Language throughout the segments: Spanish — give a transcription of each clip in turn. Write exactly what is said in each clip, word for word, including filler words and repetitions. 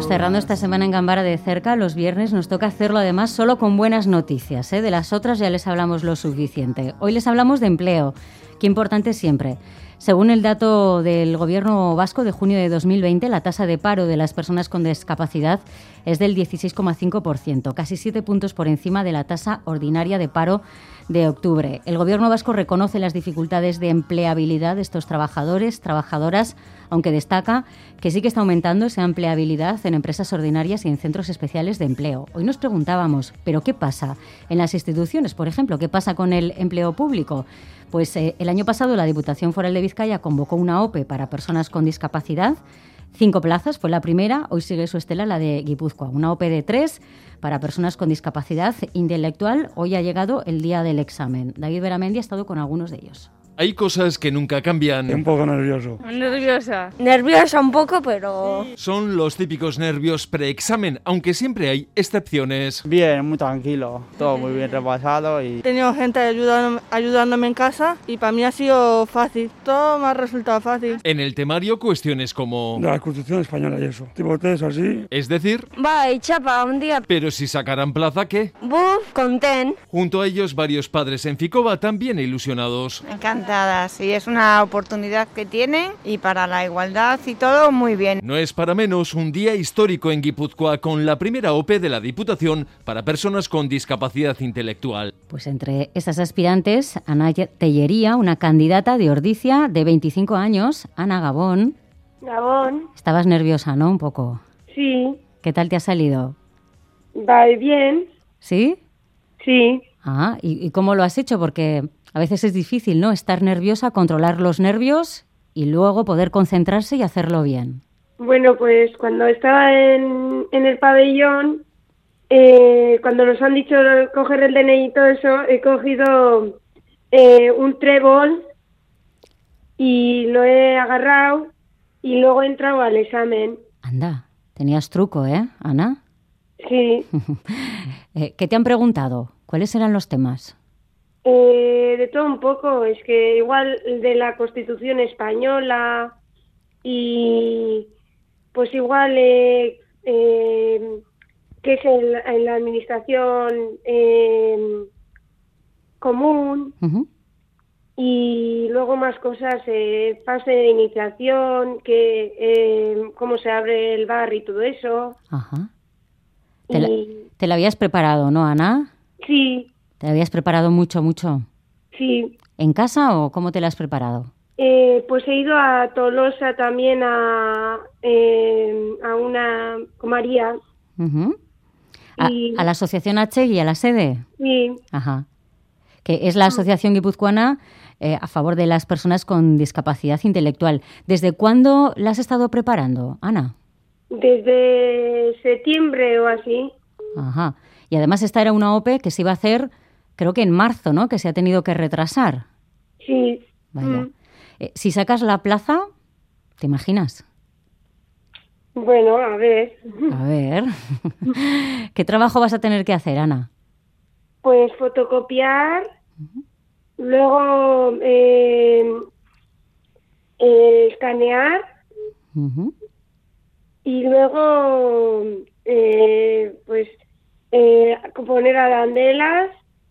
Estamos cerrando esta semana en Gambara de cerca. Los viernes nos toca hacerlo además solo con buenas noticias, ¿eh? De las otras ya les hablamos lo suficiente. Hoy les hablamos de empleo, qué importante siempre. Según el dato del Gobierno vasco de junio de dos mil veinte, la tasa de paro de las personas con discapacidad es del dieciséis coma cinco por ciento, casi siete puntos por encima de la tasa ordinaria de paro de octubre. El Gobierno vasco reconoce las dificultades de empleabilidad de estos trabajadores, trabajadoras, aunque destaca que sí que está aumentando esa empleabilidad en empresas ordinarias y en centros especiales de empleo. Hoy nos preguntábamos, ¿pero qué pasa en las instituciones, por ejemplo? ¿Qué pasa con el empleo público? Pues eh, el año pasado la Diputación Foral de Vizcaya convocó una O P E para personas con discapacidad. Cinco plazas, fue la primera, hoy sigue su estela la de Guipúzcoa. Una O P E de tres para personas con discapacidad intelectual. Hoy ha llegado el día del examen. David Beramendi ha estado con algunos de ellos. Hay cosas que nunca cambian. Un poco nervioso. Nerviosa. Nerviosa un poco, pero... Son los típicos nervios preexamen, aunque siempre hay excepciones. Bien, muy tranquilo, todo muy bien repasado y... He tenido gente ayudándome, ayudándome en casa y para mí ha sido fácil. Todo me ha resultado fácil. En el temario cuestiones como... de la Constitución española y eso. Tipo test así. Es decir... Va, y chapa, un día... Pero si sacaran plaza, ¿qué? Buf, content. Junto a ellos varios padres en Ficoba también ilusionados. Me encanta. Sí, es una oportunidad que tienen y para la igualdad y todo muy bien. No es para menos un día histórico en Guipúzcoa con la primera O P E de la Diputación para personas con discapacidad intelectual. Pues entre esas aspirantes, Ana Tellería, una candidata de Ordizia de veinticinco años. Ana, Gabón. Gabón. Estabas nerviosa, ¿no? Un poco. Sí. ¿Qué tal te ha salido? Va bien. ¿Sí? Sí. Ah, ¿y, y cómo lo has hecho? Porque a veces es difícil, ¿no? Estar nerviosa, controlar los nervios y luego poder concentrarse y hacerlo bien. Bueno, pues cuando estaba en, en el pabellón, eh, cuando nos han dicho coger el D N I y todo eso, he cogido eh, un trébol y lo he agarrado y luego he entrado al examen. Anda, tenías truco, ¿eh, Ana? Sí. eh, ¿Qué te han preguntado? ¿Cuáles eran los temas? Eh, de todo un poco, es que igual de la Constitución española y pues igual eh, eh, qué es el, en la administración eh, común uh-huh. Y luego más cosas, eh, fase de iniciación, que eh, cómo se abre el bar y todo eso. Ajá. ¿Te, y... la, ¿Te la habías preparado, no, Ana? Sí. ¿Te habías preparado mucho, mucho? Sí. ¿En casa o cómo te la has preparado? Eh, pues he ido a Tolosa también a, eh, a una comaría. Uh-huh. ¿A, y... ¿A la asociación Achegui, a la sede? Sí. Ajá. Que es la asociación guipuzcoana eh, a favor de las personas con discapacidad intelectual. ¿Desde cuándo la has estado preparando, Ana? Desde septiembre o así. Ajá. Y además esta era una O P E que se iba a hacer... Creo que en marzo, ¿no? Que se ha tenido que retrasar. Sí. Vaya. Mm. Eh, si sacas la plaza, ¿te imaginas? Bueno, a ver. A ver. ¿Qué trabajo vas a tener que hacer, Ana? Pues fotocopiar, uh-huh. Luego eh, eh, escanear uh-huh. Y luego eh, pues eh, poner arandelas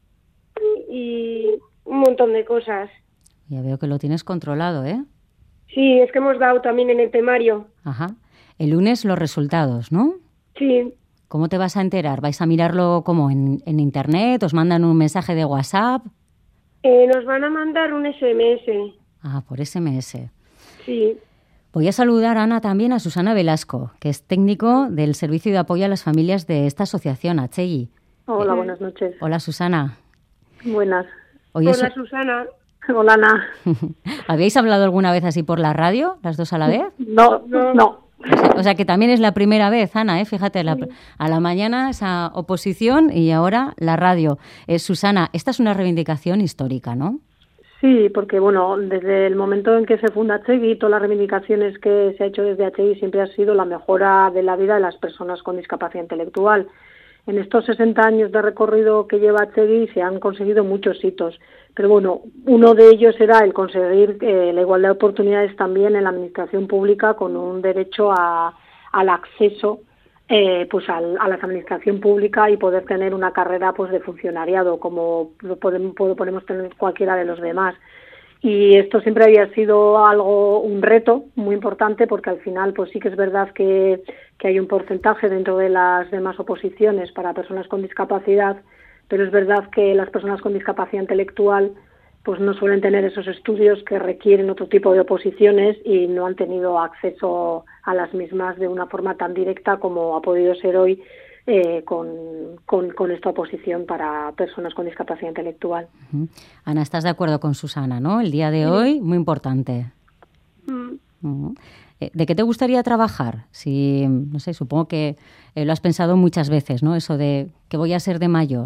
y un montón de cosas. Ya veo que lo tienes controlado, ¿eh? Sí, es que hemos dado también en el temario. Ajá. El lunes los resultados, ¿no? Sí. ¿Cómo te vas a enterar? ¿Vais a mirarlo como en, en internet? ¿Os mandan un mensaje de WhatsApp? Eh, nos van a mandar un ese eme ese. Ah, por ese eme ese. Sí. Voy a saludar, Ana, también a Susana Velasco, que es técnico del Servicio de Apoyo a las Familias de esta asociación, Achegui. Hola, eh, buenas noches. Hola, Susana. Buenas. Hoy Hola, es... Susana. Hola, Ana. ¿Habéis hablado alguna vez así por la radio, las dos a la vez? No, no. no. O sea, o sea que también es la primera vez, Ana, ¿eh? Fíjate, la, a la mañana esa oposición y ahora la radio. Eh, Susana, esta es una reivindicación histórica, ¿no? Sí, porque bueno, desde el momento en que se funda Achegui, todas las reivindicaciones que se ha hecho desde Achegui siempre ha sido la mejora de la vida de las personas con discapacidad intelectual. En estos sesenta años de recorrido que lleva Achegui se han conseguido muchos hitos, pero bueno, uno de ellos era el conseguir eh, la igualdad de oportunidades también en la administración pública con un derecho a, al acceso eh, pues al, a la administración pública y poder tener una carrera pues de funcionariado como lo podemos, podemos tener cualquiera de los demás. Y esto siempre había sido algo, un reto muy importante, porque al final pues sí que es verdad que, que hay un porcentaje dentro de las demás oposiciones para personas con discapacidad, pero es verdad que las personas con discapacidad intelectual pues no suelen tener esos estudios que requieren otro tipo de oposiciones y no han tenido acceso a las mismas de una forma tan directa como ha podido ser hoy eh, con, con, con esta oposición para personas con discapacidad intelectual. Uh-huh. Ana, ¿estás de acuerdo con Susana, no? El día de sí. hoy, muy importante. Mm. Uh-huh. ¿De qué te gustaría trabajar? Si, no sé, supongo que eh, lo has pensado muchas veces, ¿no? Eso de ¿qué voy a ser de mayor?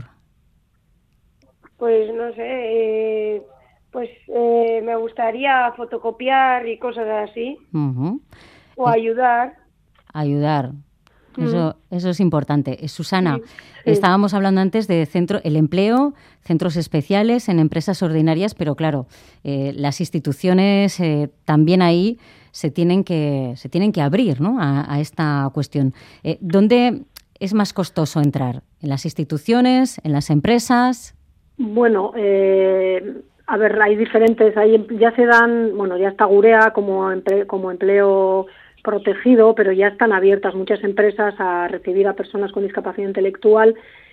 Pues no sé, eh, pues eh, me gustaría fotocopiar y cosas así. Uh-huh. O ayudar. Ayudar. Eso, mm. eso es importante. Eh, Susana, sí, sí. estábamos hablando antes de centro, el empleo, centros especiales en empresas ordinarias, pero claro, eh, las instituciones eh, también ahí se tienen que, se tienen que abrir, ¿no? a, a esta cuestión. Eh, ¿Dónde es más costoso entrar? ¿En las instituciones? ¿En las empresas? Bueno, eh, a ver, hay diferentes, hay, ya se dan, bueno, ya está Gurea como, emple, como empleo protegido, pero ya están abiertas muchas empresas a recibir a personas con discapacidad intelectual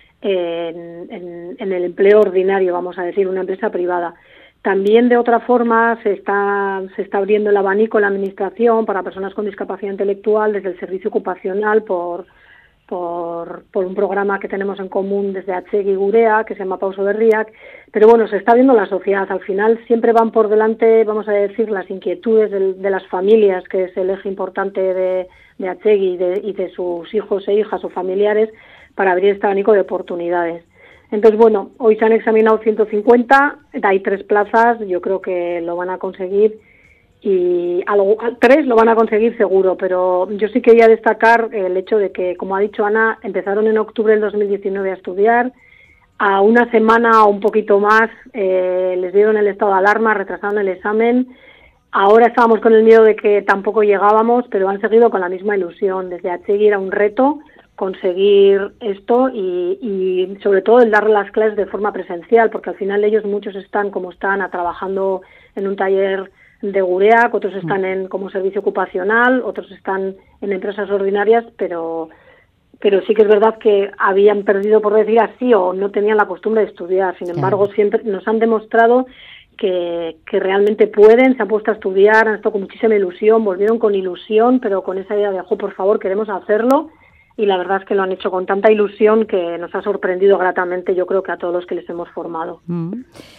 en, en, en el empleo ordinario, vamos a decir, una empresa privada. También de otra forma se está, se está abriendo el abanico en la administración para personas con discapacidad intelectual desde el servicio ocupacional por, por, por un programa que tenemos en común desde Atsegui y Gurea, que se llama Pauso Berriak. Pero bueno, se está viendo la sociedad. Al final siempre van por delante, vamos a decir, las inquietudes de, de las familias, que es el eje importante de, de Atsegui y de, y de sus hijos e hijas o familiares, para abrir este abanico de oportunidades. Entonces, bueno, hoy se han examinado ciento cincuenta, hay tres plazas, yo creo que lo van a conseguir, y algo, tres lo van a conseguir seguro, pero yo sí quería destacar el hecho de que, como ha dicho Ana, empezaron en octubre del dos mil diecinueve a estudiar, a una semana o un poquito más eh, les dieron el estado de alarma, retrasaron el examen. Ahora estábamos con el miedo de que tampoco llegábamos, pero han seguido con la misma ilusión. Desde Atsegui era un reto conseguir esto y, y sobre todo el darle las clases de forma presencial, porque al final ellos muchos están como están a, trabajando en un taller de Gurea, otros están en como servicio ocupacional, otros están en empresas ordinarias, pero pero sí que es verdad que habían perdido, por decir así, o no tenían la costumbre de estudiar. Sin embargo, siempre nos han demostrado que, que realmente pueden, se han puesto a estudiar, han estado con muchísima ilusión, volvieron con ilusión, pero con esa idea de, ojo, por favor, queremos hacerlo, y la verdad es que lo han hecho con tanta ilusión que nos ha sorprendido gratamente, yo creo que a todos los que les hemos formado. Mm.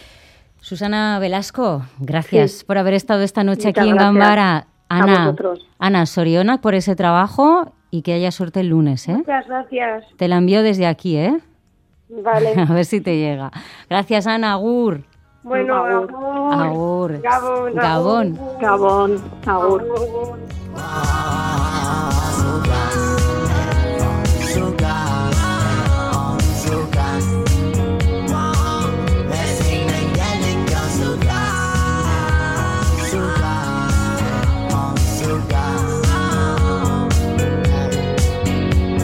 Susana Velasco, gracias sí. por haber estado esta noche Muchas aquí gracias. en Gambara. Ana, a Ana Soriona, por ese trabajo y que haya suerte el lunes, ¿eh? Muchas gracias. Te la envío desde aquí, ¿eh? Vale. A ver si te llega. Gracias, Ana. Agur. Bueno, agur. Agur. Gabón. Gabón. Gabón. Agur. Agur.